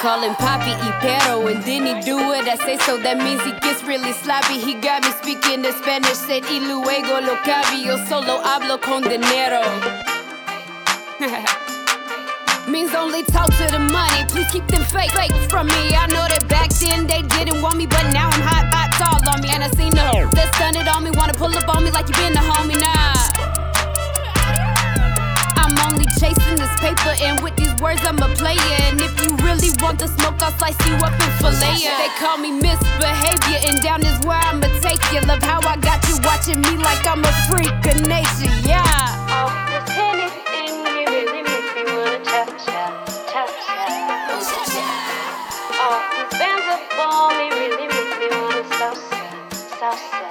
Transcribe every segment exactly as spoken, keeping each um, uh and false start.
call him Papi y Pero, and then he do what I say, so that means he gets really sloppy. He got me speaking the Spanish, said y luego lo cabio, solo hablo con dinero. Means only talk to the money, please keep them fake fakes from me. I know that back then they didn't want me, but now I'm hot box all on me. And I seen the hoes that stun it on me, wanna pull up on me like you been a homie, nah. I'm only chasing this paper, and with these words I'm a player. And if you really want the smoke, I'll slice you up and fillet ya. They call me misbehavior, and down is where I'ma take you. Love how I got you watching me like I'm a freak of nature, yeah. Oh, this anything you really make me wanna cha-cha, cha-cha. Oh, these bands up on me really make me wanna salsa, salsa.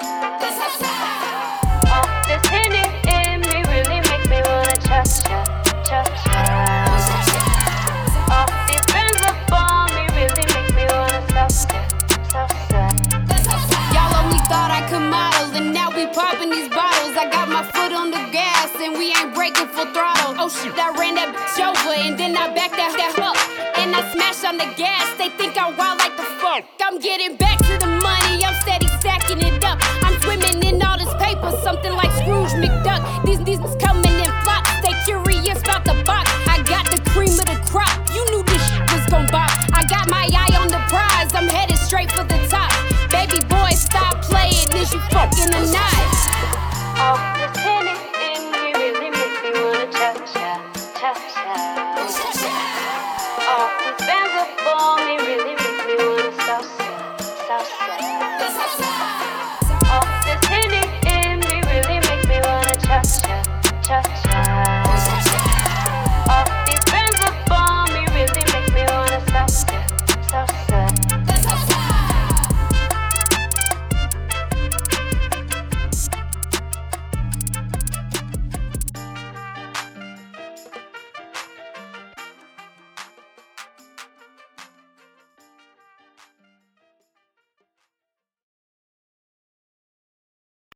Oh, this Henny in me really make me wanna cha-cha, cha-cha. Oh, these bands up on me really make me wanna salsa, salsa. Y'all only thought I could model, and now we popping these bottles. I got my foot on the gas, and we ain't breaking full throttle. Oh shit, I ran that bitch over, and then I backed that, that up. And I smashed on the gas, they think I'm wild like the fuck. I'm getting back to the money, I'm steady stacking it up. I'm swimming in all this paper, something like Scrooge McDuck. These these coming in flocks, stay curious about the box. I got the cream of the crop, you knew this shit was gon' bop. I got my eye on the prize, I'm headed straight for the top. Baby boy, stop playing, is you fucking or not? Oh,